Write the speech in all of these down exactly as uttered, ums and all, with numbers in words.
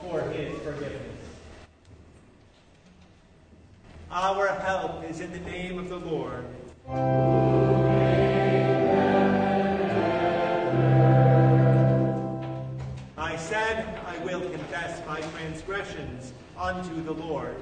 for his forgiveness. Our help is in the name of the Lord. I said, I will confess my transgressions unto the Lord.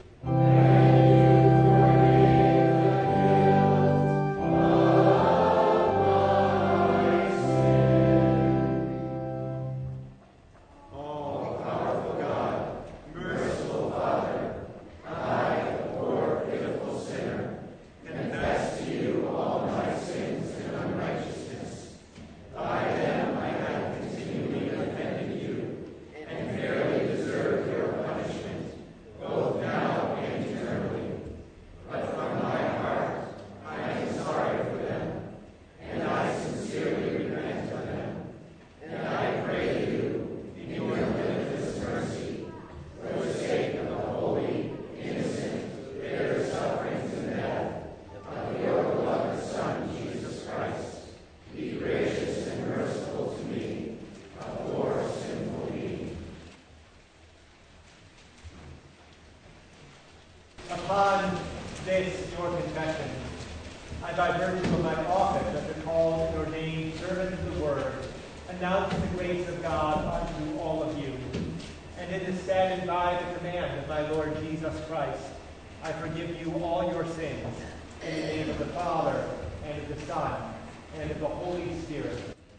Upon this, your confession, I, by virtue of my office as a called and ordained servant of the Word, announce the grace of God unto all of you. And it is said, and by the command of my Lord Jesus Christ, I forgive you all your sins, in the name of the Father, and of the Son, and of the Holy Spirit.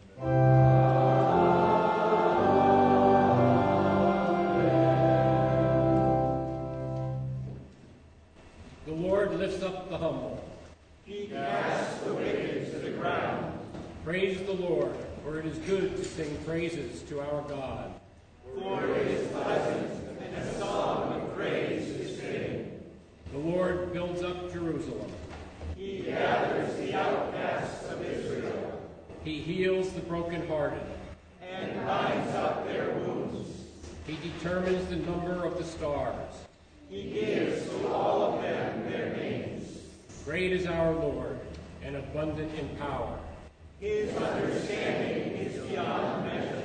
The Lord lifts up the humble. He casts the wicked to the ground. Praise the Lord, for it is good to sing praises to our God. For it is pleasant, and a song of praise to sing. The Lord builds up Jerusalem. He gathers the outcasts of Israel. He heals the brokenhearted. And binds up their wounds. He determines the number of the stars. He gives to all of them their names. Great is our Lord, and abundant in power. His understanding is beyond measure.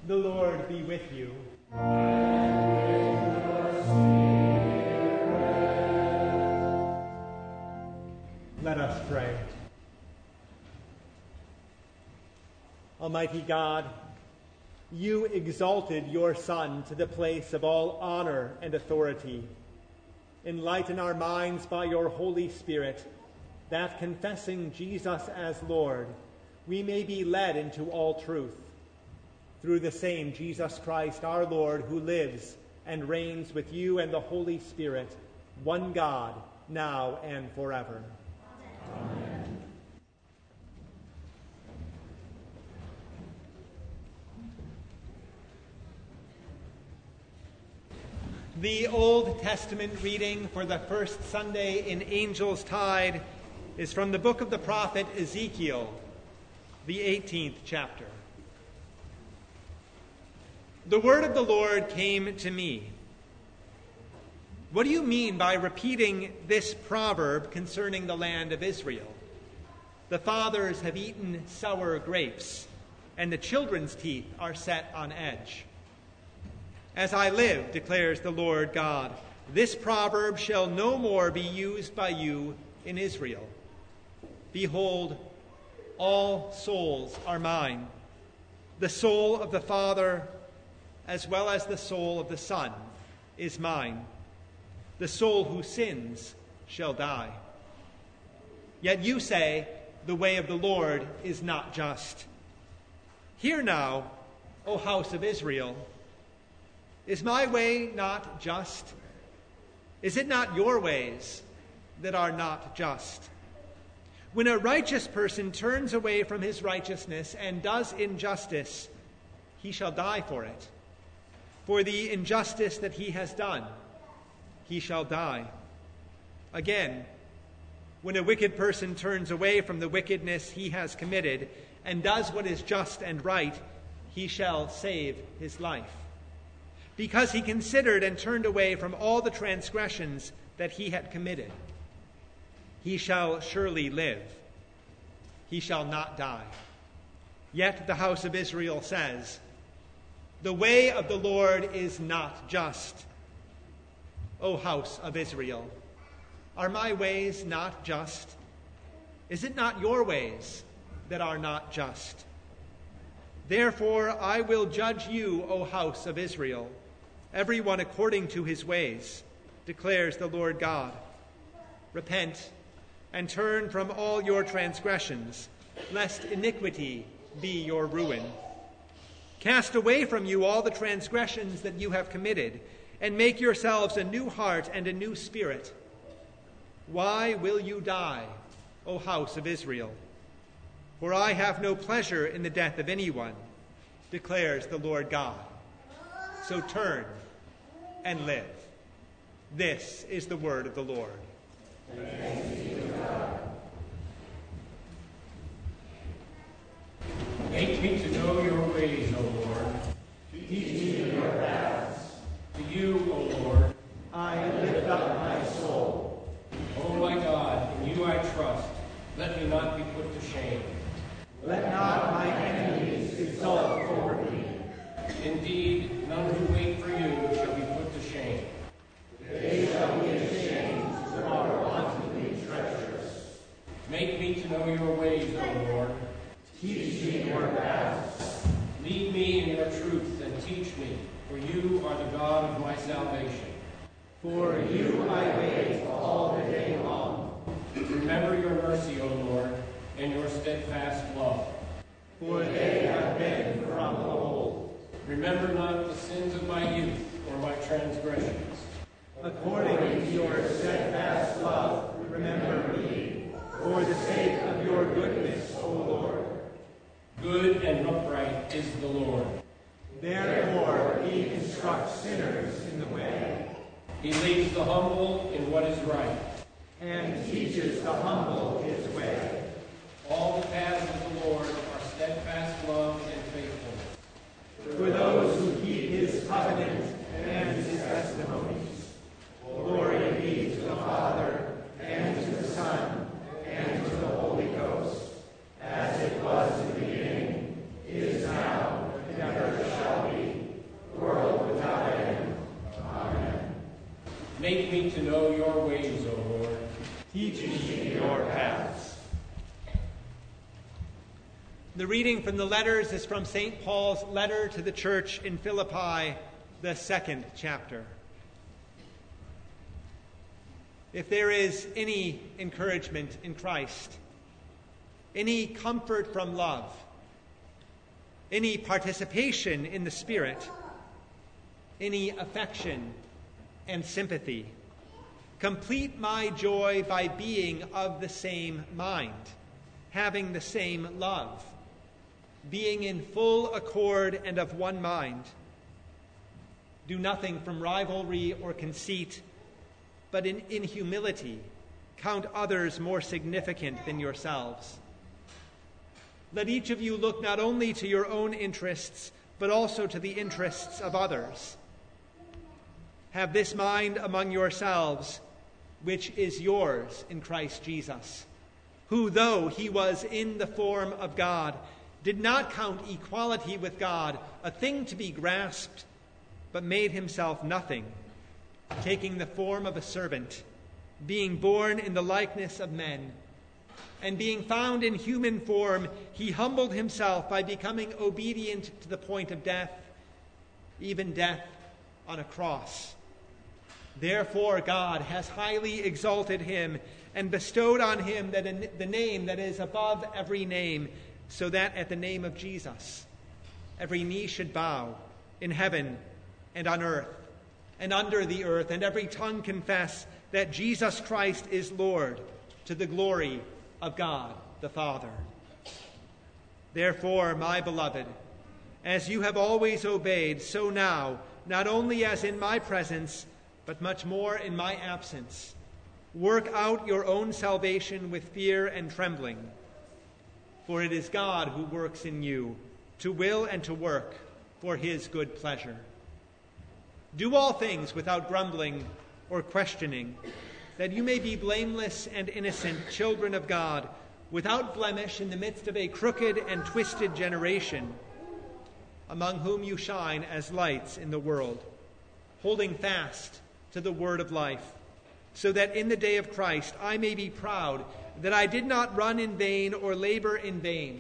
The Lord be with you. Let us pray. Almighty God, you exalted your Son to the place of all honor and authority. Enlighten our minds by your Holy Spirit, that confessing Jesus as Lord, we may be led into all truth. Through the same Jesus Christ, our Lord, who lives and reigns with you and the Holy Spirit, one God, now and forever. Amen. The Old Testament reading for the first Sunday in Angel's Tide is from the book of the prophet Ezekiel, the eighteenth chapter. The word of the Lord came to me. What do you mean by repeating this proverb concerning the land of Israel? The fathers have eaten sour grapes, and the children's teeth are set on edge. As I live, declares the Lord God, this proverb shall no more be used by you in Israel. Behold, all souls are mine. The soul of the Father, as well as the soul of the Son, is mine. The soul who sins shall die. Yet you say, the way of the Lord is not just. Hear now, O house of Israel, is my way not just? Is it not your ways that are not just? When a righteous person turns away from his righteousness and does injustice, he shall die for it. For the injustice that he has done, he shall die. Again, when a wicked person turns away from the wickedness he has committed and does what is just and right, he shall save his life. Because he considered and turned away from all the transgressions that he had committed, he shall surely live. He shall not die. Yet the house of Israel says, the way of the Lord is not just. O house of Israel, are my ways not just? Is it not your ways that are not just? Therefore I will judge you, O house of Israel, everyone according to his ways, declares the Lord God. Repent and turn from all your transgressions, lest iniquity be your ruin. Cast away from you all the transgressions that you have committed, and make yourselves a new heart and a new spirit. Why will you die, O house of Israel? For I have no pleasure in the death of anyone, declares the Lord God. So turn and live. This is the word of the Lord. Thanks be to God. Make me to know your ways, O Lord. Teach me your paths. To you, O Lord, I lift up my soul. O my God, in you I trust. Let me not be put to shame. Let not my enemies exult over me. Indeed, none who wait for you shall be put to shame. They shall be ashamed who are wantonly treacherous. Make me to know your ways, O Lord. Teach me your paths. Lead me in your truth and teach me, for you are the God of my salvation. For you I wait all the day long. Remember your mercy, O Lord, and your steadfast love. For they have been from of old. Remember not the sins of my youth or my transgressions. According to your steadfast love, remember me, for the sake of your goodness, O Lord. Good and upright is the Lord. Therefore he instructs sinners in the way. He leads the humble in what is right. And teaches the humble his way. All the paths of the Lord are steadfast love and faithfulness. For those who keep his covenant and his testimonies. Glory be to the Father, and to the Son, and to the Holy Ghost, as it was in the beginning, is now, and ever shall be, Make me to know your ways, O Lord. Teach me your paths. The reading from the letters is from Saint Paul's letter to the church in Philippi, the second chapter. If there is any encouragement in Christ, any comfort from love, any participation in the Spirit, any affection and sympathy, complete my joy by being of the same mind, having the same love, being in full accord and of one mind. Do nothing from rivalry or conceit, but in, in humility count others more significant than yourselves. Let each of you look not only to your own interests, but also to the interests of others. Have this mind among yourselves, which is yours in Christ Jesus, who, though he was in the form of God, did not count equality with God a thing to be grasped, but made himself nothing, taking the form of a servant, being born in the likeness of men, and being found in human form, he humbled himself by becoming obedient to the point of death, even death on a cross. Therefore God has highly exalted him and bestowed on him that the name that is above every name, so that at the name of Jesus every knee should bow in heaven and on earth and under the earth, and every tongue confess that Jesus Christ is Lord, to the glory of God the Father. Therefore, my beloved, as you have always obeyed, so now, not only as in my presence, but much more in my absence, work out your own salvation with fear and trembling. For it is God who works in you to will and to work for his good pleasure. Do all things without grumbling or questioning, that you may be blameless and innocent children of God, without blemish in the midst of a crooked and twisted generation, among whom you shine as lights in the world, holding fast to the word of life, so that in the day of Christ I may be proud that I did not run in vain or labor in vain.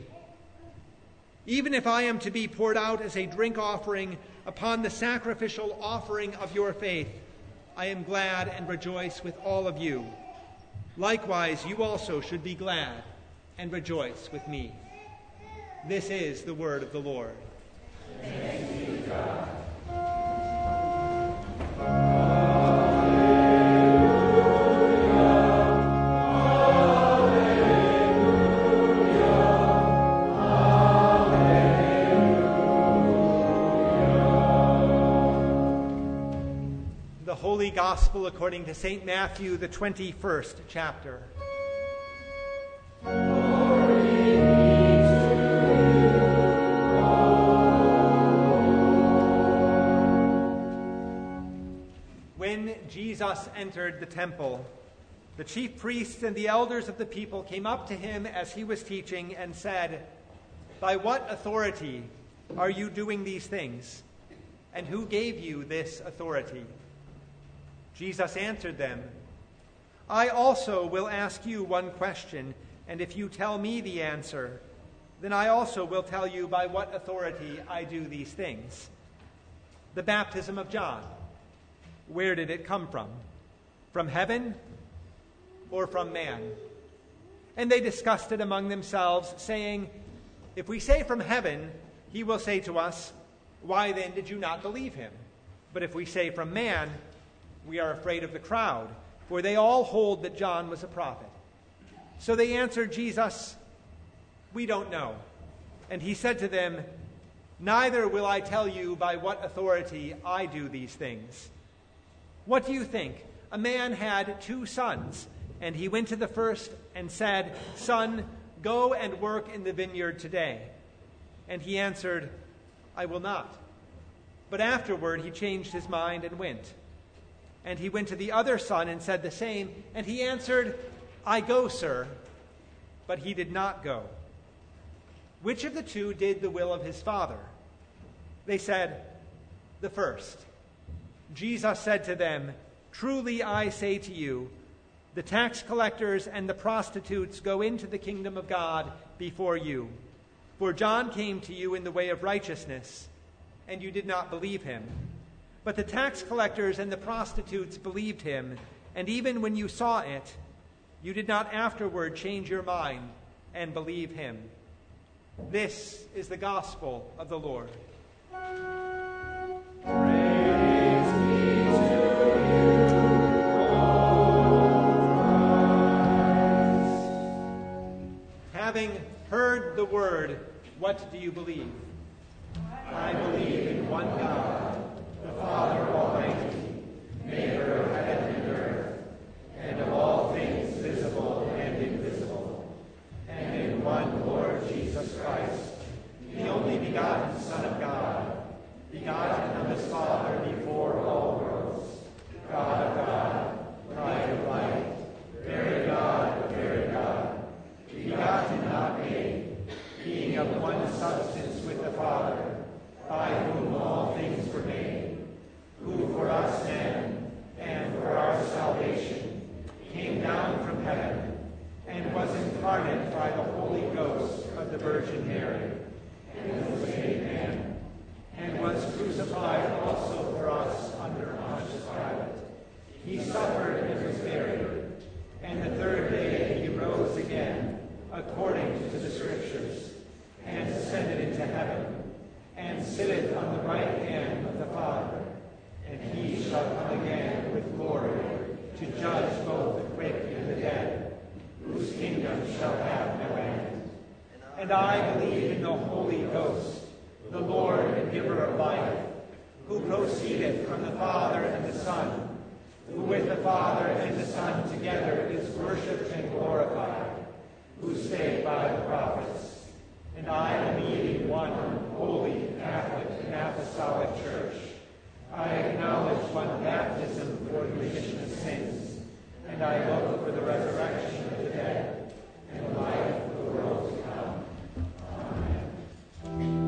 Even if I am to be poured out as a drink offering upon the sacrificial offering of your faith, I am glad and rejoice with all of you. Likewise, you also should be glad and rejoice with me. This is the word of the Lord. Thanks be to God. Holy Gospel according to Saint Matthew, the twenty-first chapter. Glory be to you, When Jesus entered the temple, the chief priests and the elders of the people came up to him as he was teaching and said, "By what authority are you doing these things? And who gave you this authority?" Jesus answered them, "I also will ask you one question, and if you tell me the answer, then I also will tell you by what authority I do these things. The baptism of John, where did it come from? From heaven or from man?" And they discussed it among themselves, saying, "If we say from heaven, he will say to us, 'Why then did you not believe him?' But if we say from man, we are afraid of the crowd, for they all hold that John was a prophet." So they answered Jesus, "We don't know." And he said to them, "Neither will I tell you by what authority I do these things. What do you think? A man had two sons, and he went to the first and said, 'Son, go and work in the vineyard today.' And he answered, 'I will not.' But afterward he changed his mind and went. And he went to the other son and said the same, and he answered, 'I go, sir.' But he did not go. Which of the two did the will of his father?" They said, "The first." Jesus said to them, Truly I say to you, the tax collectors and the prostitutes go into the kingdom of God before you. For John came to you in the way of righteousness, and you did not believe him. But the tax collectors and the prostitutes believed him, and even when you saw it, you did not afterward change your mind and believe him. This is the gospel of the Lord. Praise be to you, O Christ. Having heard the word, what do you believe? I believe in one God, the Father Almighty, maker of heaven and earth, and of all things visible and invisible, and in one Lord Jesus Christ, the only begotten Son of God, begotten of his Father before all worlds, God of God, light of light, very God of very God, begotten, not made, being of one substance with the Father, by whom all things were made, who for us men and for our salvation came down from heaven and was incarnate by the Holy Ghost of the Virgin Mary, and was made man, and was crucified also for us under Pontius Pilate. He suffered and was buried, and the third day he rose again, according to the Scriptures, and ascended into heaven, and sitteth on the right hand of the Father, and he shall come again with glory to judge both the quick and the dead, whose kingdom shall have no end. And I believe in the Holy Ghost, the Lord and giver of life, who proceedeth from the Father and the Son, who with the Father and the Son together is worshipped and glorified, who spake by the prophets. And I believe in one holy, Catholic, and apostolic church. I acknowledge one baptism for the remission of sins, and I look for the resurrection of the dead and the life of the world to come. Amen.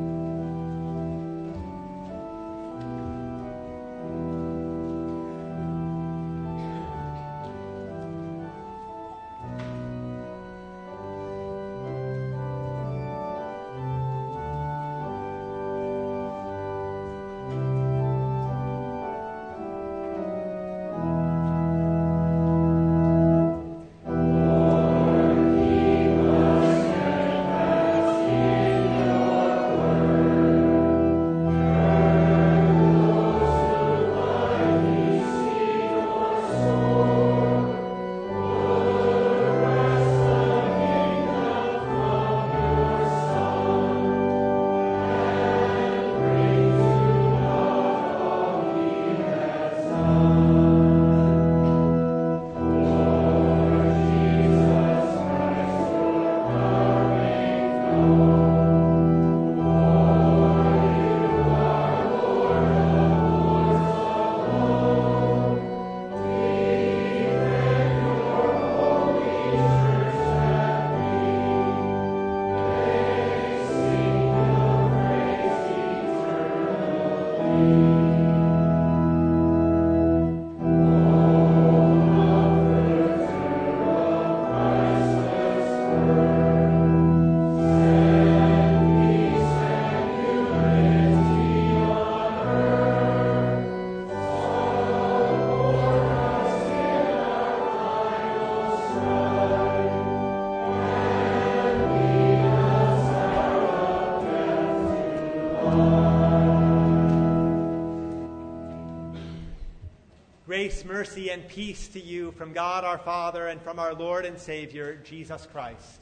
Grace, mercy, and peace to you from God our Father and from our Lord and Savior, Jesus Christ.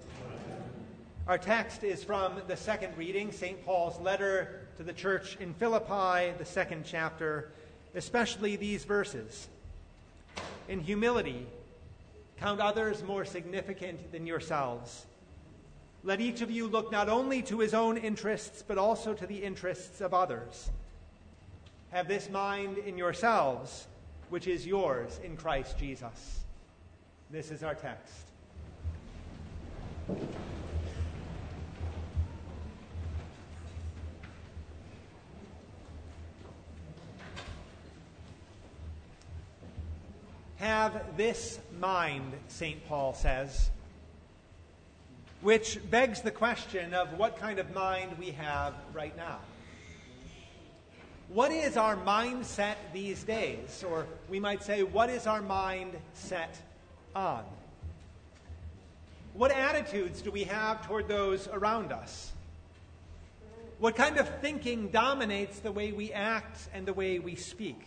Our text is from the second reading, Saint Paul's letter to the church in Philippi, the second chapter, especially these verses. In humility, count others more significant than yourselves. Let each of you look not only to his own interests, but also to the interests of others. Have this mind in yourselves, which is yours in Christ Jesus. This is our text. have this mind, Saint Paul says, which begs the question of what kind of mind we have right now. What is our mindset these days? Or we might say, what is our mind set on? What attitudes do we have toward those around us? What kind of thinking dominates the way we act and the way we speak?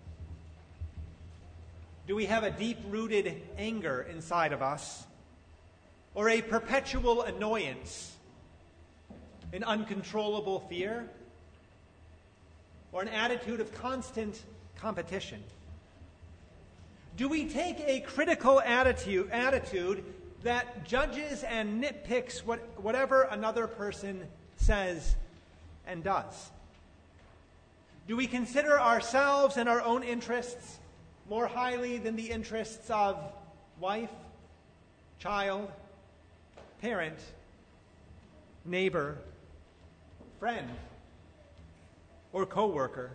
Do we have a deep-rooted anger inside of us? Or a perpetual annoyance? An uncontrollable fear? Or an attitude of constant competition? Do we take a critical attitude, attitude that judges and nitpicks what, whatever another person says and does? Do we consider ourselves and our own interests more highly than the interests of wife, child, parent, neighbor, friend, or co-worker?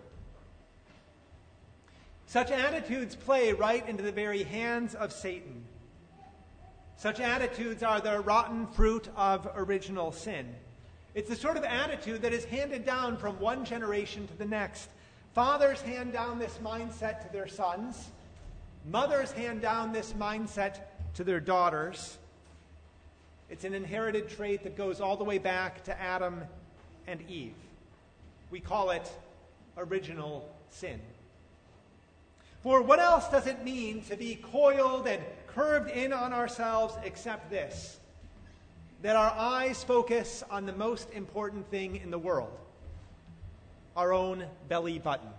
Such attitudes play right into the very hands of Satan. Such attitudes are the rotten fruit of original sin. It's the sort of attitude that is handed down from one generation to the next. Fathers hand down this mindset to their sons. Mothers hand down this mindset to their daughters. It's an inherited trait that goes all the way back to Adam and Eve. We call it original sin. For what else does it mean to be coiled and curved in on ourselves except this, that our eyes focus on the most important thing in the world, our own belly button?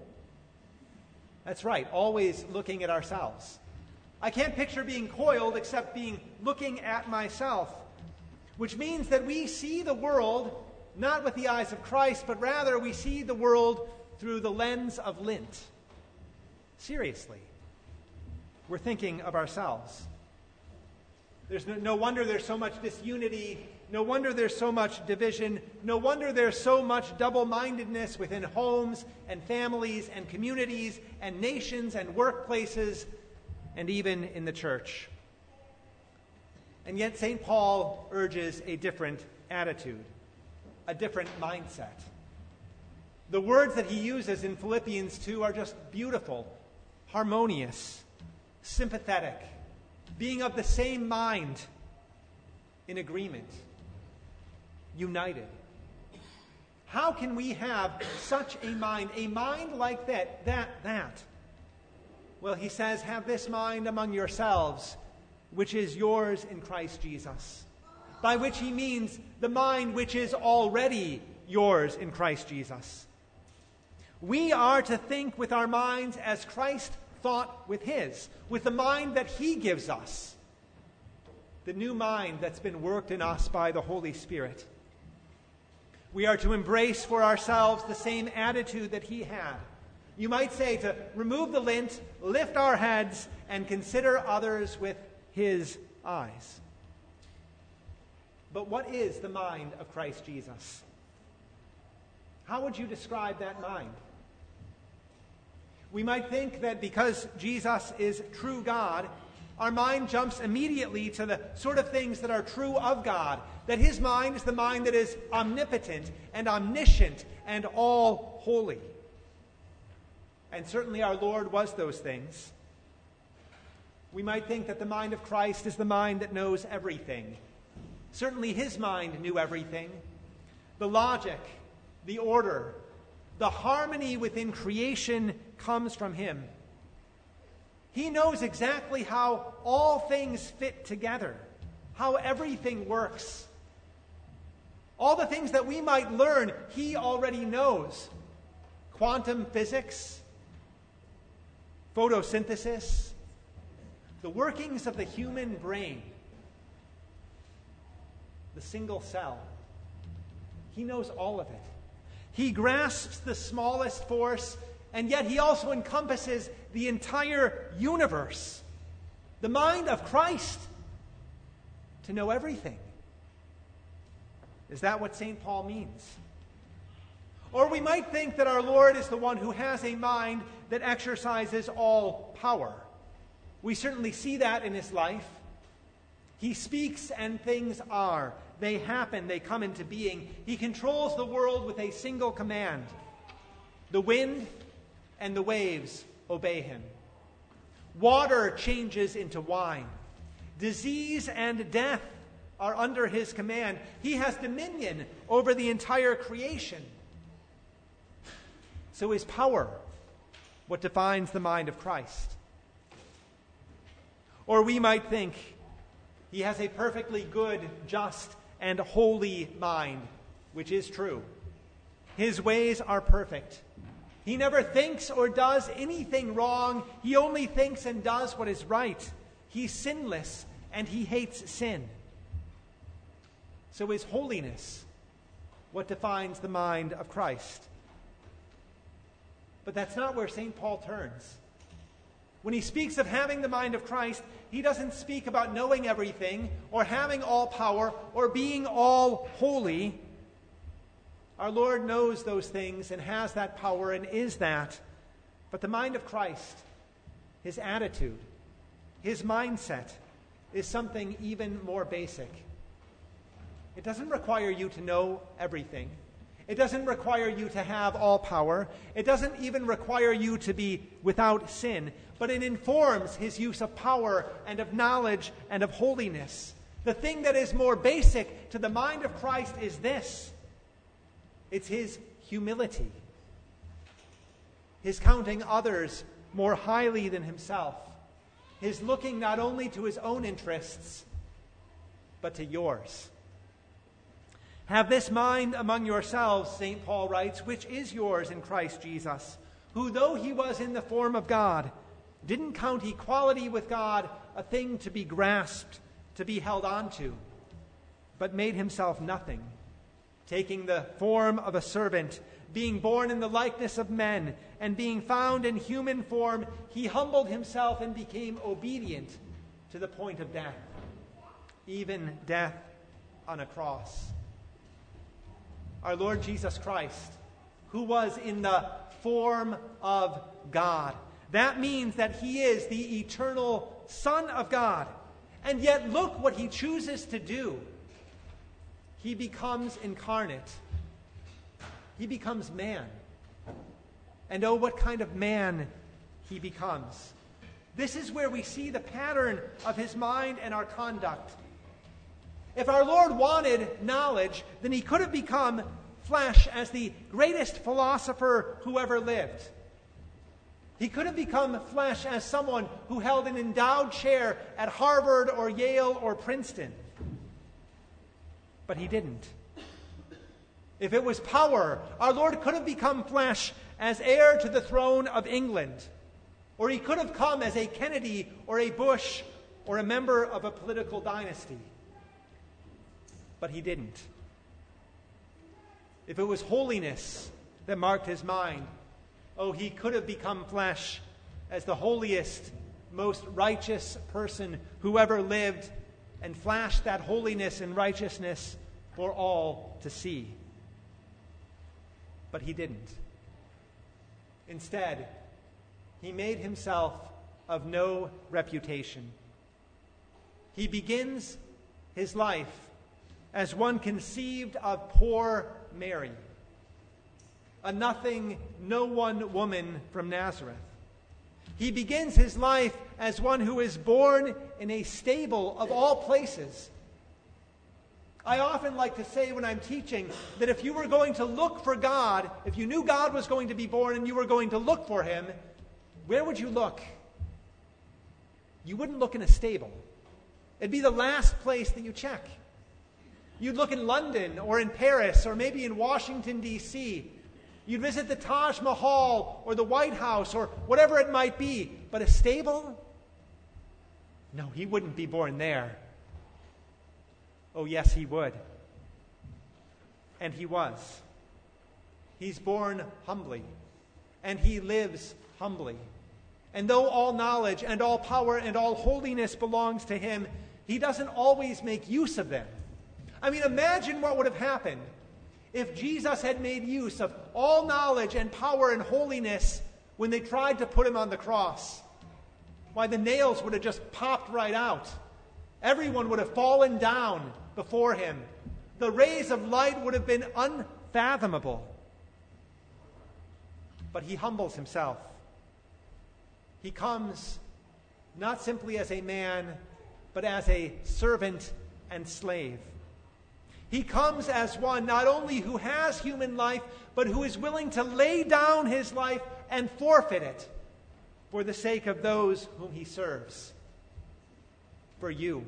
That's right, always looking at ourselves. I can't picture being coiled except being looking at myself, which means that we see the world not with the eyes of Christ, but rather we see the world through the lens of lint. Seriously. We're thinking of ourselves. There's no, no wonder there's so much disunity. No wonder there's so much division. No wonder there's so much double-mindedness within homes and families and communities and nations and workplaces and even in the church. And yet Saint Paul urges a different attitude, a different mindset. The words that he uses in Philippians two are just beautiful, harmonious, sympathetic, being of the same mind, in agreement, united. How can we have such a mind, a mind like that, that, that? Well, he says, have this mind among yourselves, which is yours in Christ Jesus. By which he means the mind which is already yours in Christ Jesus. We are to think with our minds as Christ thought with his, with the mind that he gives us, the new mind that's been worked in us by the Holy Spirit. We are to embrace for ourselves the same attitude that he had. You might say to remove the lint, lift our heads, and consider others with his eyes. But what is the mind of Christ Jesus? How would you describe that mind? We might think that because Jesus is true God, our mind jumps immediately to the sort of things that are true of God, that his mind is the mind that is omnipotent and omniscient and all holy. And certainly our Lord was those things. We might think that the mind of Christ is the mind that knows everything. Certainly his mind knew everything. The logic, the order, the harmony within creation comes from him. He knows exactly how all things fit together, how everything works. All the things that we might learn, he already knows. Quantum physics, photosynthesis, the workings of the human brain, the single cell. He knows all of it. He grasps the smallest force, and yet he also encompasses the entire universe. The mind of Christ to know everything. Is that what Saint Paul means? Or we might think that our Lord is the one who has a mind that exercises all power. We certainly see that in his life. He speaks and things are. They happen, they come into being. He controls the world with a single command. The wind and the waves obey him. Water changes into wine. Disease and death are under his command. He has dominion over the entire creation. So is power what defines the mind of Christ? Or we might think he has a perfectly good, just, and holy mind, which is true. His ways are perfect. He never thinks or does anything wrong. He only thinks and does what is right. He's sinless, and he hates sin. So is holiness what defines the mind of Christ? But that's not where Saint Paul turns. When he speaks of having the mind of Christ, he doesn't speak about knowing everything or having all power or being all holy. Our Lord knows those things and has that power and is that. But the mind of Christ, his attitude, his mindset, is something even more basic. It doesn't require you to know everything. It doesn't require you to have all power. It doesn't even require you to be without sin. But it informs his use of power and of knowledge and of holiness. The thing that is more basic to the mind of Christ is this. It's his humility. His counting others more highly than himself. His looking not only to his own interests, but to yours. Have this mind among yourselves, Saint Paul writes, which is yours in Christ Jesus, who, though he was in the form of God, didn't count equality with God a thing to be grasped, to be held on to, but made himself nothing, taking the form of a servant, being born in the likeness of men, and being found in human form, he humbled himself and became obedient to the point of death, even death on a cross. Our Lord Jesus Christ, who was in the form of God. That means that he is the eternal Son of God. And yet look what he chooses to do. He becomes incarnate. He becomes man. And oh, what kind of man he becomes. This is where we see the pattern of his mind and our conduct. If our Lord wanted knowledge, then he could have become flesh as the greatest philosopher who ever lived. He could have become flesh as someone who held an endowed chair at Harvard or Yale or Princeton. But he didn't. If it was power, our Lord could have become flesh as heir to the throne of England. Or he could have come as a Kennedy or a Bush or a member of a political dynasty. But he didn't. If it was holiness that marked his mind, oh, he could have become flesh as the holiest, most righteous person who ever lived and flashed that holiness and righteousness for all to see. But he didn't. Instead, he made himself of no reputation. He begins his life as one conceived of poor Mary, a nothing, no one woman from Nazareth. He begins his life as one who is born in a stable of all places. I often like to say when I'm teaching that if you were going to look for God, if you knew God was going to be born and you were going to look for him, where would you look? You wouldn't look in a stable. It'd be the last place that you check. You'd look in London or in Paris or maybe in Washington, D C You'd visit the Taj Mahal or the White House or whatever it might be. But a stable? No, he wouldn't be born there. Oh, yes, he would. And he was. He's born humbly. And he lives humbly. And though all knowledge and all power and all holiness belongs to him, he doesn't always make use of them. I mean, imagine what would have happened if Jesus had made use of all knowledge and power and holiness when they tried to put him on the cross. why the nails would have just popped right out. Everyone would have fallen down before him. The rays of light would have been unfathomable. But he humbles himself. He comes not simply as a man, but as a servant and slave. He comes as one not only who has human life, but who is willing to lay down his life and forfeit it for the sake of those whom he serves. For you.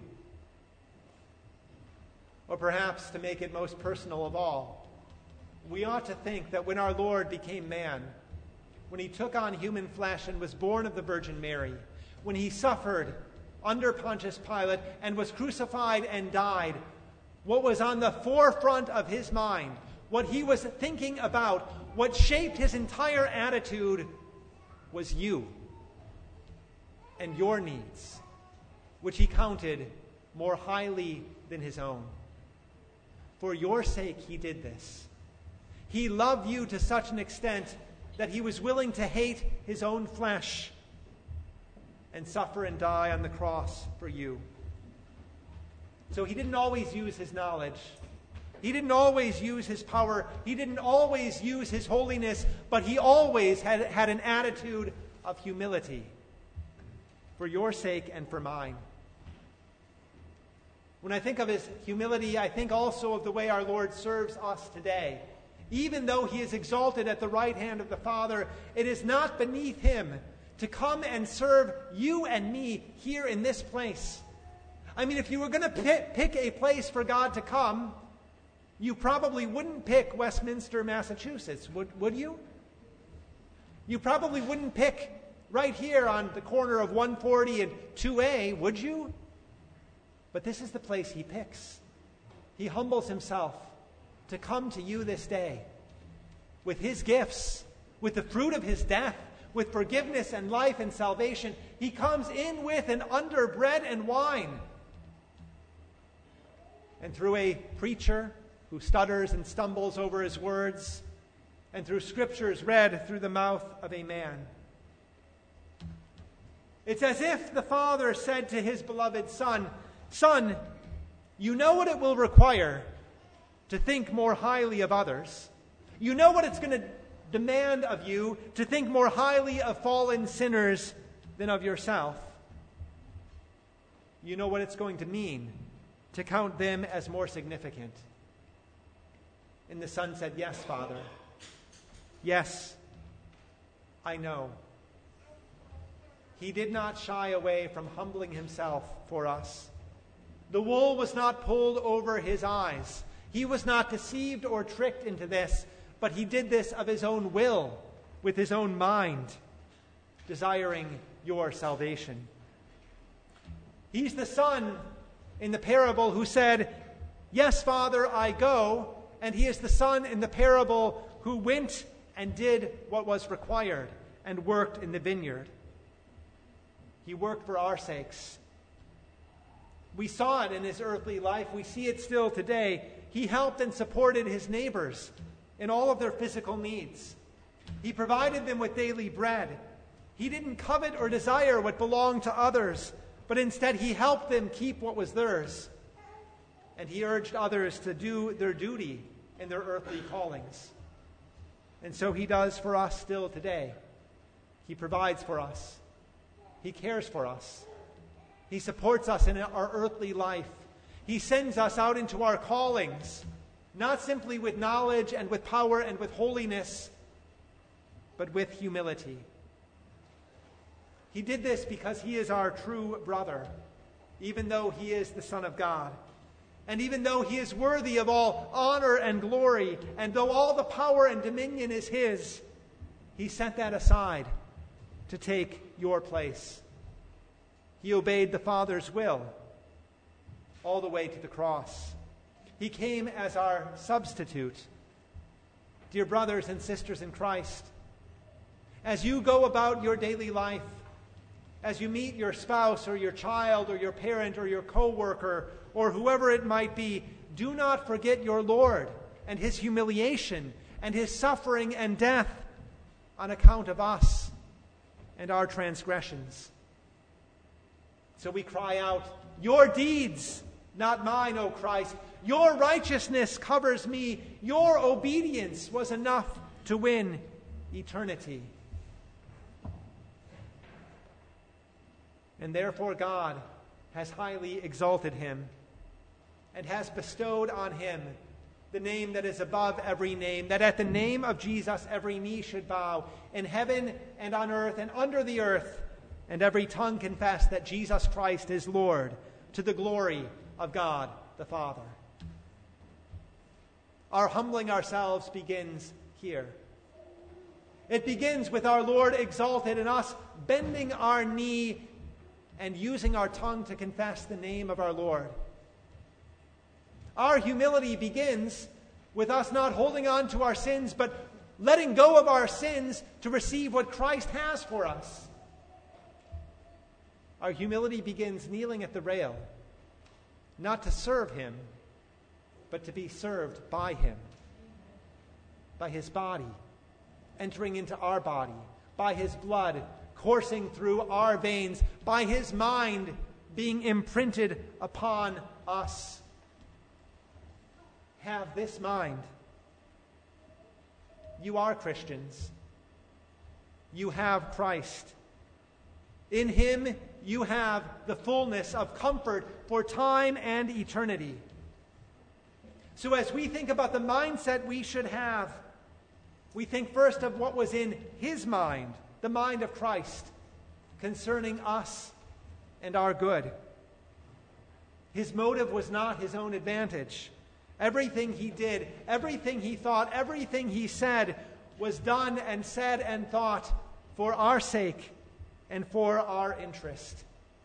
Or perhaps, to make it most personal of all, we ought to think that when our Lord became man, when he took on human flesh and was born of the Virgin Mary, when he suffered under Pontius Pilate and was crucified and died, what was on the forefront of his mind, what he was thinking about, what shaped his entire attitude was you and your needs, which he counted more highly than his own. For your sake he did this. He loved you to such an extent that he was willing to hate his own flesh and suffer and die on the cross for you. So he didn't always use his knowledge. He didn't always use his power. He didn't always use his holiness, but he always had, had an attitude of humility for your sake and for mine. When I think of his humility, I think also of the way our Lord serves us today. Even though he is exalted at the right hand of the Father, it is not beneath him to come and serve you and me here in this place. I mean, if you were going to pick, pick a place for God to come, you probably wouldn't pick Westminster, Massachusetts, would, would you? You probably wouldn't pick right here on the corner of one forty and two A, would you? But this is the place he picks. He humbles himself to come to you this day with his gifts, with the fruit of his death, with forgiveness and life and salvation. He comes in with and under bread and wine. And through a preacher who stutters and stumbles over his words, and through scriptures read through the mouth of a man. It's as if the Father said to his beloved Son, Son, you know what it will require to think more highly of others. You know what it's going to demand of you to think more highly of fallen sinners than of yourself. You know what it's going to mean to count them as more significant. And the Son said, yes, Father. Yes, I know. He did not shy away from humbling himself for us. The wool was not pulled over his eyes. He was not deceived or tricked into this, but he did this of his own will, with his own mind, desiring your salvation. He's the Son in the parable who said, yes, Father, I go. And he is the Son in the parable who went and did what was required and worked in the vineyard. He worked for our sakes. We saw it in his earthly life. We see it still today. He helped and supported his neighbors in all of their physical needs. He provided them with daily bread. He didn't covet or desire what belonged to others, but instead he helped them keep what was theirs. And he urged others to do their duty in their earthly callings. And so he does for us still today. He provides for us. He cares for us. He supports us in our earthly life. He sends us out into our callings, not simply with knowledge and with power and with holiness, but with humility. He did this because he is our true brother, even though he is the Son of God. And even though he is worthy of all honor and glory, and though all the power and dominion is his, he set that aside to take your place. He obeyed the Father's will all the way to the cross. He came as our substitute. Dear brothers and sisters in Christ, as you go about your daily life, as you meet your spouse or your child or your parent or your co-worker or whoever it might be, do not forget your Lord and his humiliation and his suffering and death on account of us and our transgressions. So we cry out, "Your deeds, not mine, O Christ. Your righteousness covers me. Your obedience was enough to win eternity." And therefore God has highly exalted him and has bestowed on him the name that is above every name, that at the name of Jesus every knee should bow in heaven and on earth and under the earth, and every tongue confess that Jesus Christ is Lord, to the glory of God the Father. Our humbling ourselves begins here. It begins with our Lord exalted and us bending our knee and using our tongue to confess the name of our Lord. Our humility begins with us not holding on to our sins, but letting go of our sins to receive what Christ has for us. Our humility begins kneeling at the rail, not to serve him, but to be served by him, by his body entering into our body, by his blood coursing through our veins, by his mind being imprinted upon us. Have this mind. You are Christians. You have Christ. In him you have the fullness of comfort for time and eternity. So as we think about the mindset we should have, we think first of what was in his mind, the mind of Christ, concerning us and our good. His motive was not his own advantage. Everything he did, everything he thought, everything he said was done and said and thought for our sake and for our interest.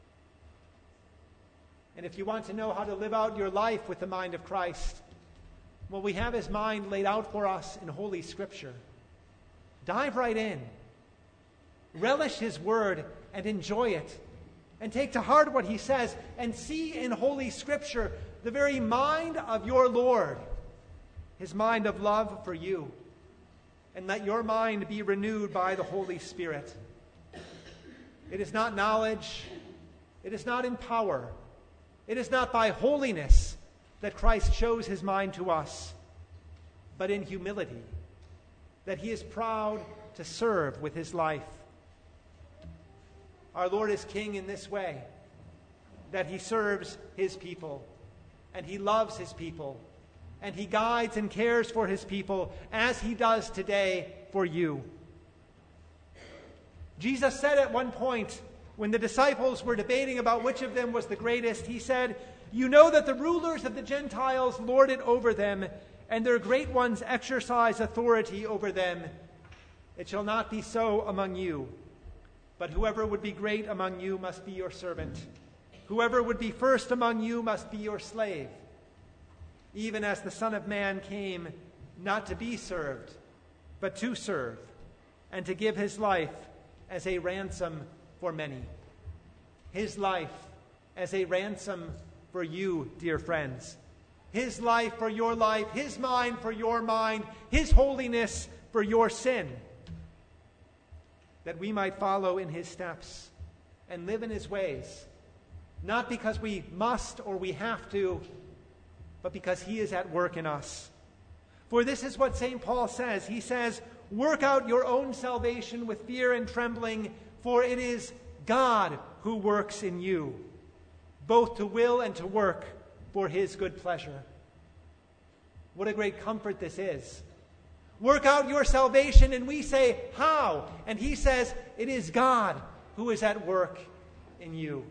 And if you want to know how to live out your life with the mind of Christ, well, we have his mind laid out for us in Holy Scripture. Dive right in. Relish his word and enjoy it. And take to heart what he says and see in Holy Scripture the very mind of your Lord, his mind of love for you. And let your mind be renewed by the Holy Spirit. It is not knowledge. It is not in power. It is not by holiness that Christ shows his mind to us, but in humility, that he is proud to serve with his life. Our Lord is King in this way, that he serves his people, and he loves his people, and he guides and cares for his people as he does today for you. Jesus said at one point, when the disciples were debating about which of them was the greatest, he said, "You know that the rulers of the Gentiles lord it over them, and their great ones exercise authority over them. It shall not be so among you. But whoever would be great among you must be your servant. Whoever would be first among you must be your slave. Even as the Son of Man came not to be served, but to serve, and to give his life as a ransom for many." His life as a ransom for you, dear friends. His life for your life, his mind for your mind, his holiness for your sin. That we might follow in his steps and live in his ways, not because we must or we have to, but because he is at work in us. For this is what Saint Paul says. He says, "Work out your own salvation with fear and trembling, for it is God who works in you, both to will and to work for his good pleasure." What a great comfort this is. Work out your salvation, and we say, how? And he says, it is God who is at work in you.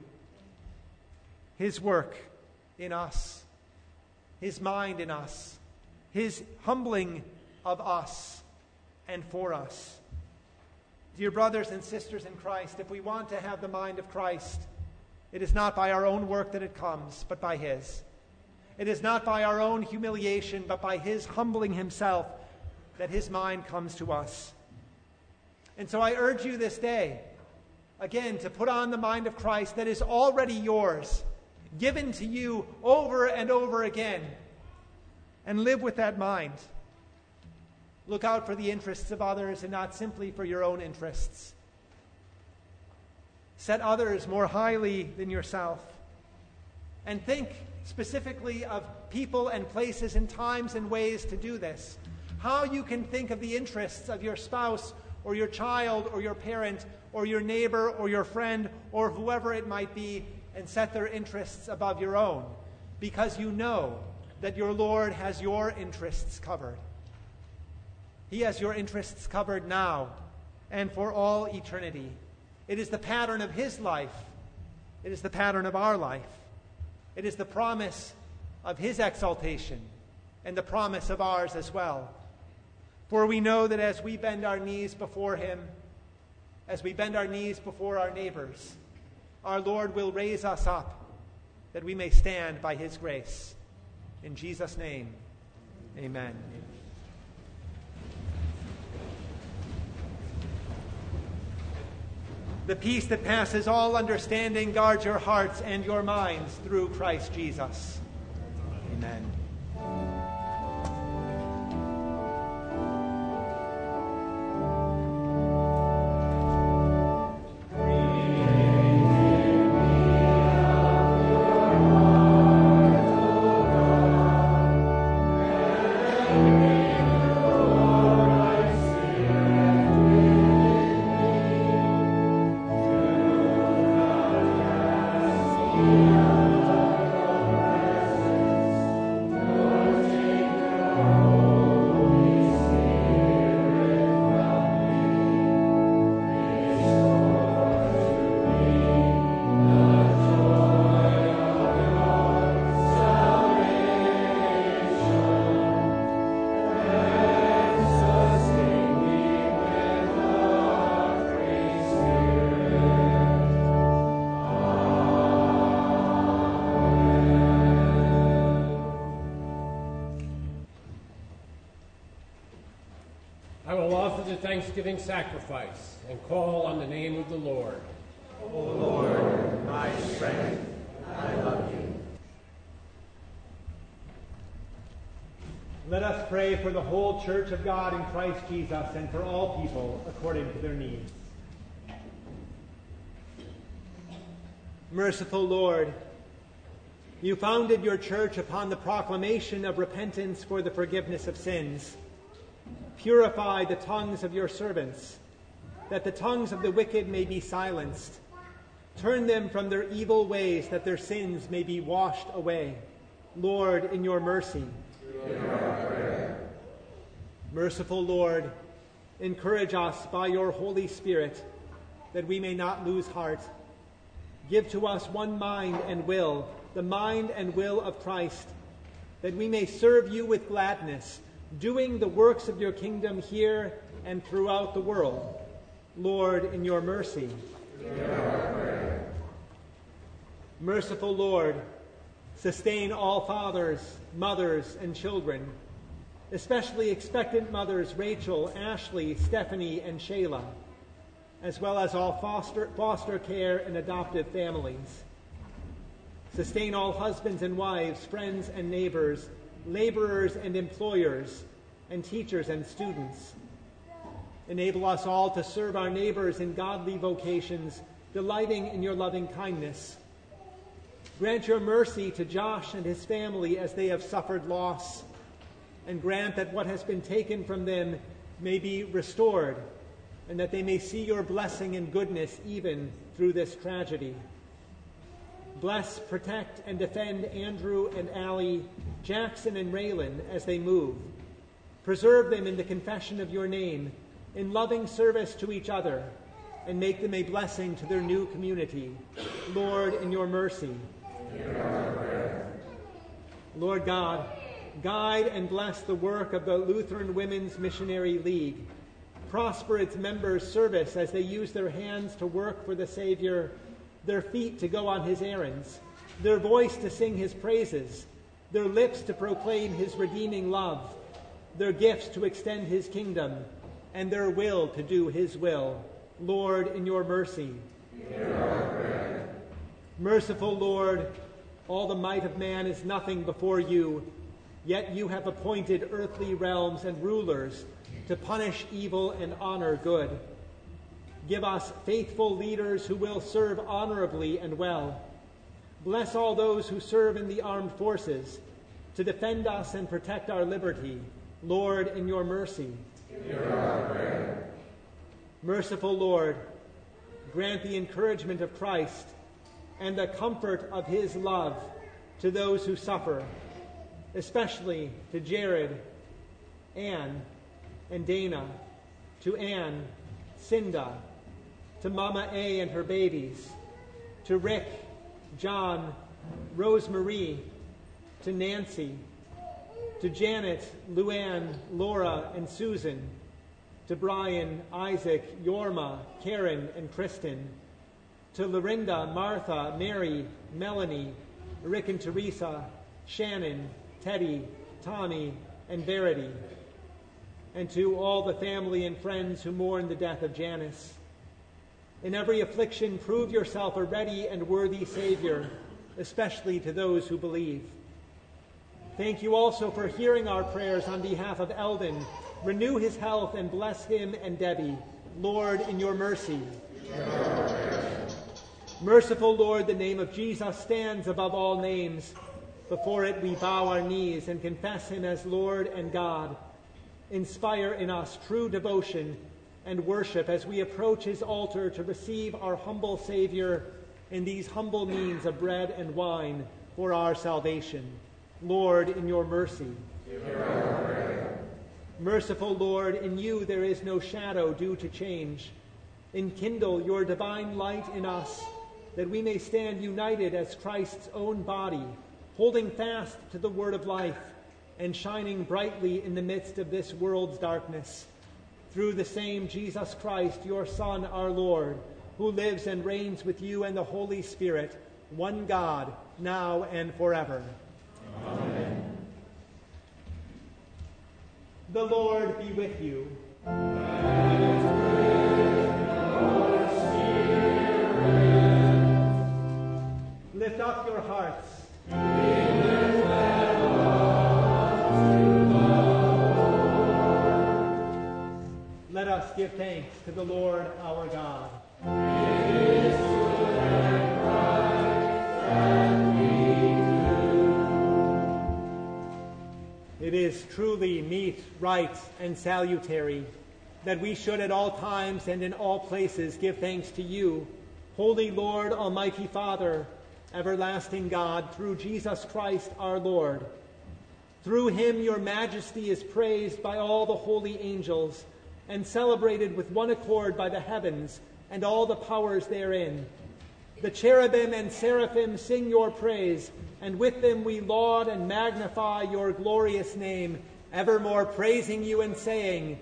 His work in us, his mind in us, his humbling of us and for us. Dear brothers and sisters in Christ, if we want to have the mind of Christ, it is not by our own work that it comes, but by his. It is not by our own humiliation, but by his humbling himself that his mind comes to us. And so I urge you this day, again, to put on the mind of Christ that is already yours, given to you over and over again, and live with that mind. Look out for the interests of others and not simply for your own interests. set others more highly than yourself, and think specifically of people and places and times and ways to do this. How you can think of the interests of your spouse or your child or your parent or your neighbor or your friend or whoever it might be and set their interests above your own, because you know that your Lord has your interests covered. He has your interests covered now and for all eternity. It is the pattern of his life. It is the pattern of our life. It is the promise of his exaltation and the promise of ours as well. For we know that as we bend our knees before him, as we bend our knees before our neighbors, our Lord will raise us up that we may stand by his grace. In Jesus' name, amen. The peace that passes all understanding guards your hearts and your minds through Christ Jesus. Amen. Thanksgiving sacrifice and call on the name of the Lord. O Lord, my strength, I love you. Let us pray for the whole church of God in Christ Jesus and for all people according to their needs. Merciful Lord, you founded your church upon the proclamation of repentance for the forgiveness of sins. Purify the tongues of your servants, that the tongues of the wicked may be silenced. Turn them from their evil ways, that their sins may be washed away. Lord, in your mercy. Merciful Lord, encourage us by your Holy Spirit, that we may not lose heart. Give to us one mind and will, the mind and will of Christ, that we may serve you with gladness, doing the works of your kingdom here and throughout the world. Lord, in your mercy. Merciful Lord, sustain all fathers, mothers, and children, especially expectant mothers Rachel, Ashley, Stephanie, and Shayla, as well as all foster, foster care and adoptive families. Sustain all husbands and wives, friends and neighbors, laborers and employers, and teachers and students. Enable us all to serve our neighbors in godly vocations, delighting in your loving kindness. Grant your mercy to Josh and his family as they have suffered loss, and grant that what has been taken from them may be restored, and that they may see your blessing and goodness even through this tragedy. Bless, protect, and defend Andrew and Allie, Jackson and Raylan as they move. Preserve them in the confession of your name, in loving service to each other, and make them a blessing to their new community. Lord, in your mercy. Lord God, guide and bless the work of the Lutheran Women's Missionary League. Prosper its members' service as they use their hands to work for the Savior, their feet to go on his errands, their voice to sing his praises, their lips to proclaim his redeeming love, their gifts to extend his kingdom, and their will to do his will. Lord, in your mercy. Merciful Lord, all the might of man is nothing before you, yet you have appointed earthly realms and rulers to punish evil and honor good. Give us faithful leaders who will serve honorably and well. Bless all those who serve in the armed forces to defend us and protect our liberty. Lord, in your mercy. Hear our prayer. Merciful Lord, grant the encouragement of Christ and the comfort of his love to those who suffer, especially to Jared, Anne, and Dana, to Anne, Cinda, to Mama A and her babies, to Rick, John, Rosemarie, to Nancy, to Janet, Luann, Laura, and Susan, to Brian, Isaac, Yorma, Karen, and Kristen, to Lorinda, Martha, Mary, Melanie, Rick and Teresa, Shannon, Teddy, Tommy, and Verity, and to all the family and friends who mourn the death of Janice. In every affliction, prove yourself a ready and worthy Savior, especially to those who believe. Thank you also for hearing our prayers on behalf of Eldon. Renew his health and bless him and Debbie. Lord, in your mercy. Merciful Lord, the name of Jesus stands above all names. Before it we bow our knees and confess him as Lord and God. Inspire in us true devotion and worship as we approach his altar to receive our humble Savior in these humble means of bread and wine for our salvation. Lord, in your mercy. Hear our prayer. Merciful Lord, in you there is no shadow due to change. Enkindle your divine light in us, that we may stand united as Christ's own body, holding fast to the word of life and shining brightly in the midst of this world's darkness. Through the same Jesus Christ, your Son, our Lord, who lives and reigns with you and the Holy Spirit, one God, now and forever. Amen. The Lord be with you. Lift up your hearts. Let us give thanks to the Lord our God. It is good and right that we do. It is truly meet, right, and salutary that we should at all times and in all places give thanks to you, Holy Lord, Almighty Father, everlasting God, through Jesus Christ our Lord. Through him your majesty is praised by all the holy angels and celebrated with one accord by the heavens and all the powers therein. The cherubim and seraphim sing your praise, and with them we laud and magnify your glorious name, evermore praising you and saying,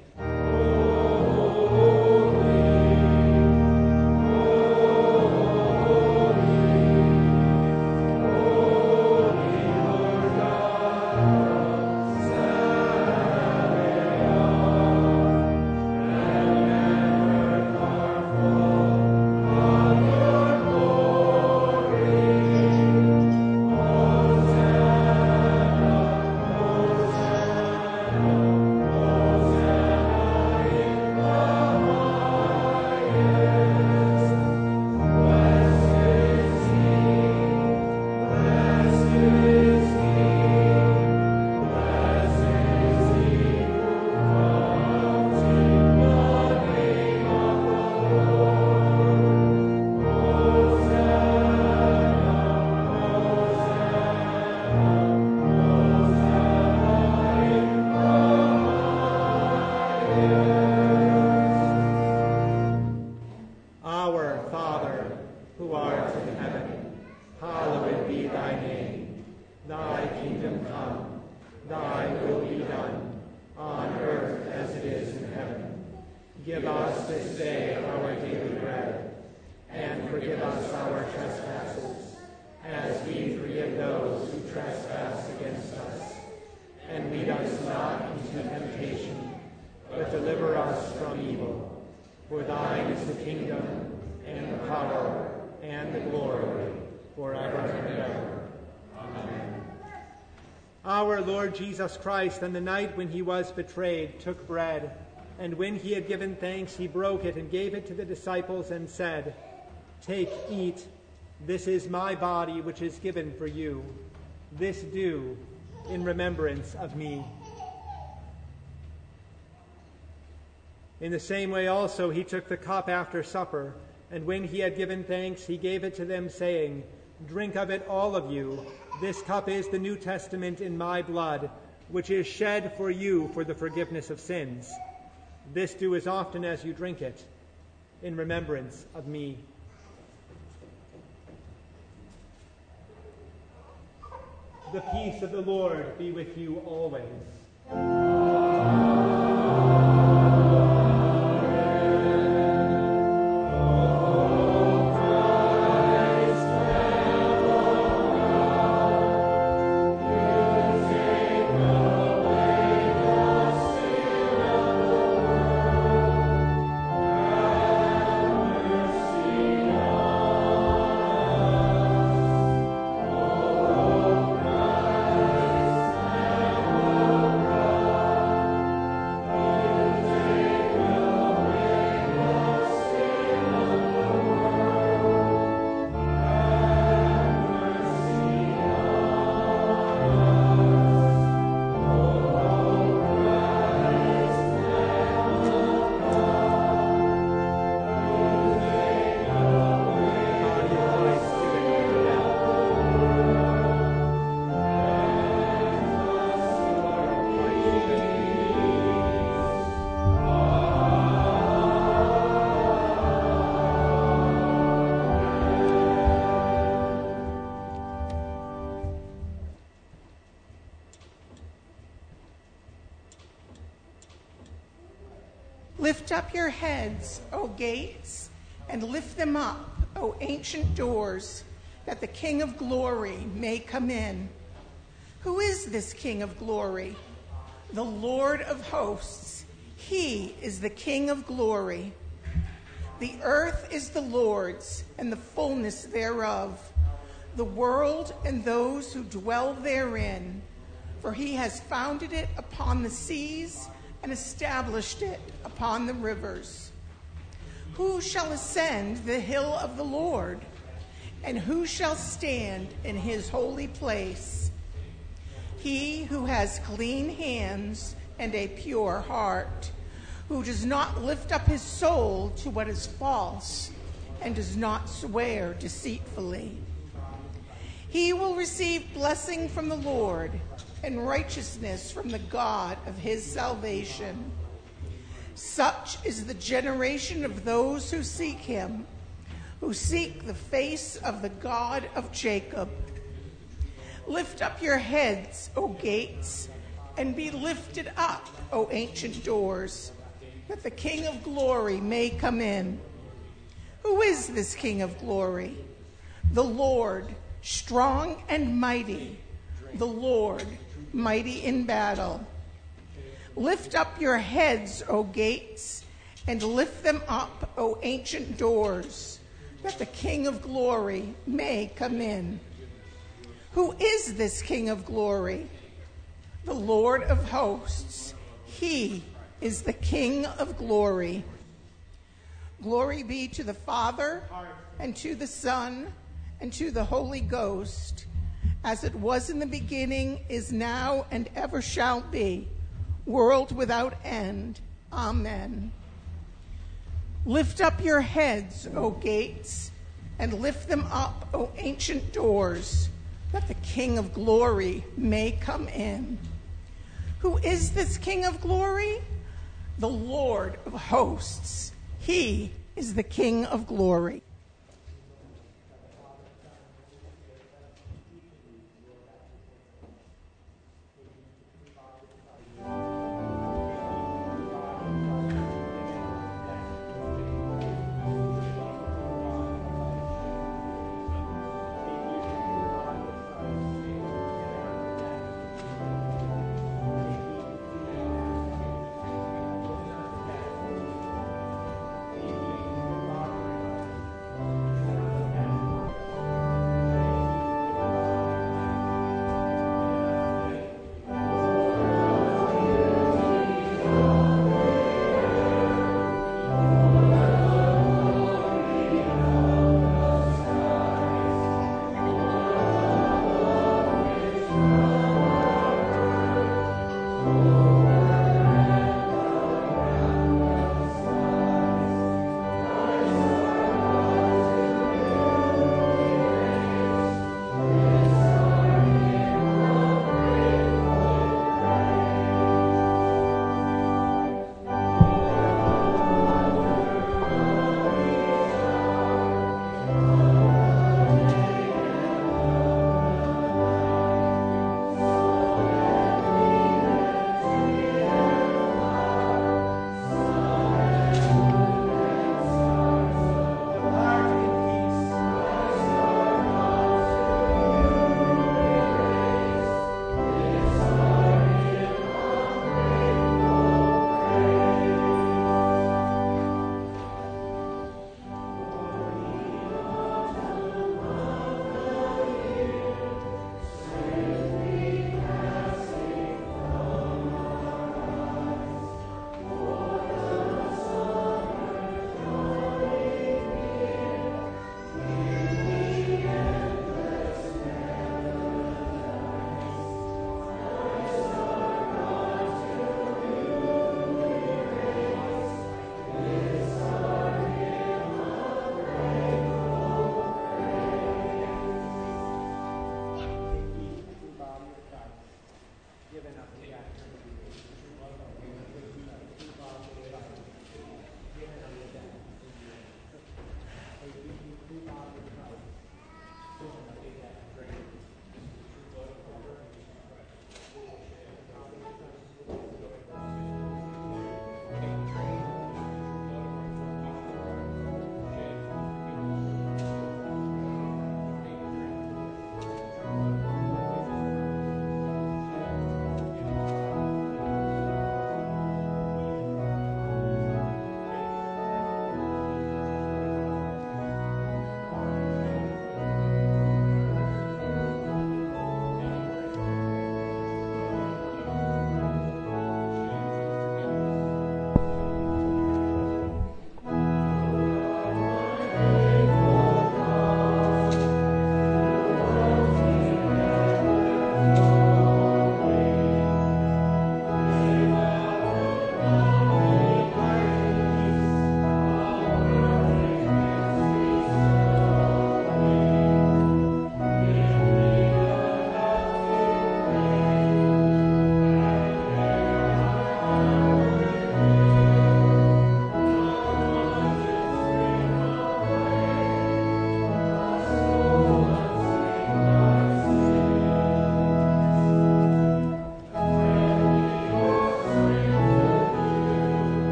Give us this day our daily bread, and forgive us our trespasses, as we forgive those who trespass against us. And lead us not into temptation, but deliver us from evil. For thine is the kingdom, and the power, and the glory, forever and ever. Amen. Our Lord Jesus Christ, on the night when he was betrayed, took bread, And when he had given thanks, he broke it and gave it to the disciples and said, "Take, eat. This is my body, which is given for you. This do in remembrance of me." In the same way also he took the cup after supper, and when he had given thanks, he gave it to them, saying, "Drink of it, all of you. This cup is the New Testament in my blood, which is shed for you for the forgiveness of sins. This do as often as you drink it, in remembrance of me." The peace of the Lord be with you always. Lift up your heads, O gates, and lift them up, O ancient doors, that the King of glory may come in. Who is this King of glory? The Lord of hosts. He is the King of glory. The earth is the Lord's, and the fullness thereof, the world and those who dwell therein. For he has founded it upon the seas and established it upon the rivers. Who shall ascend the hill of the Lord? And who shall stand in his holy place? He who has clean hands and a pure heart, who does not lift up his soul to what is false and does not swear deceitfully. He will receive blessing from the Lord and righteousness from the God of his salvation. Such is the generation of those who seek him, who seek the face of the God of Jacob. Lift up your heads, O gates, and be lifted up, O ancient doors, that the King of glory may come in. Who is this King of glory? The Lord, strong and mighty, the Lord, mighty in battle. Lift up your heads, O gates, and lift them up, O ancient doors, that the King of glory may come in. Who is this King of glory? The Lord of hosts. He is the King of glory. Glory be to the Father, and to the Son, and to the Holy Ghost, as it was in the beginning, is now, and ever shall be, world without end. Amen. Lift up your heads, O gates, and lift them up, O ancient doors, that the King of glory may come in. Who is this King of glory? The Lord of hosts. He is the King of glory.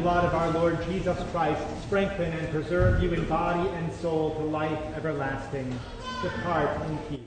blood of our Lord Jesus Christ strengthen and preserve you in body and soul to life everlasting. Depart in peace.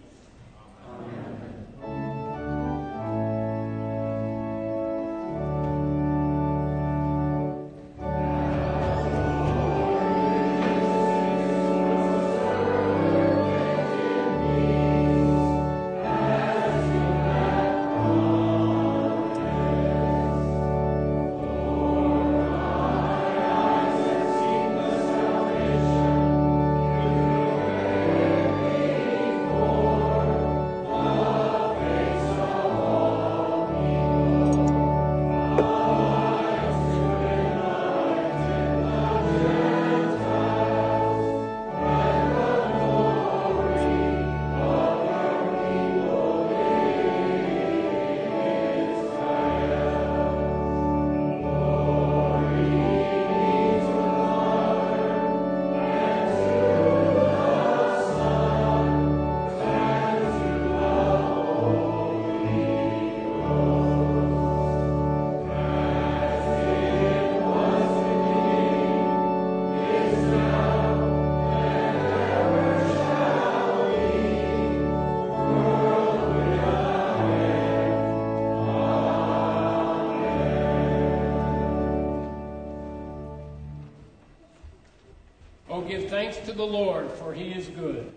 Oh, give thanks to the Lord, for he is good.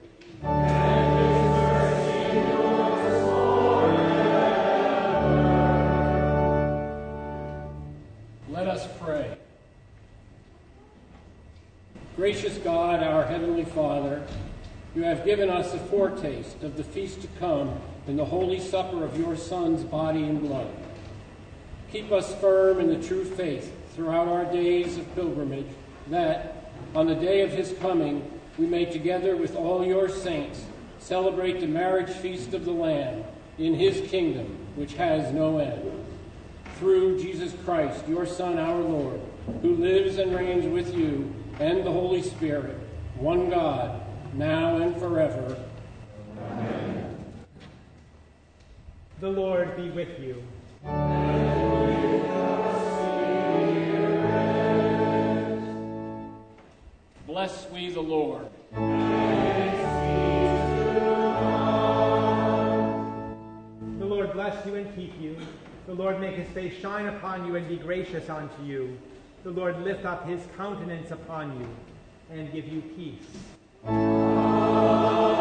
Let us pray. Gracious God, our Heavenly Father, you have given us a foretaste of the feast to come in the holy supper of your Son's body and blood. Keep us firm in the true faith throughout our days of pilgrimage, that, on the day of his coming, we may together with all your saints celebrate the marriage feast of the Lamb in his kingdom, which has no end. Through Jesus Christ, your Son, our Lord, who lives and reigns with you and the Holy Spirit, one God, now and forever. Amen. The Lord be with you. Bless we the Lord. The Lord bless you and keep you. The Lord make his face shine upon you and be gracious unto you. The Lord lift up his countenance upon you and give you peace. Amen.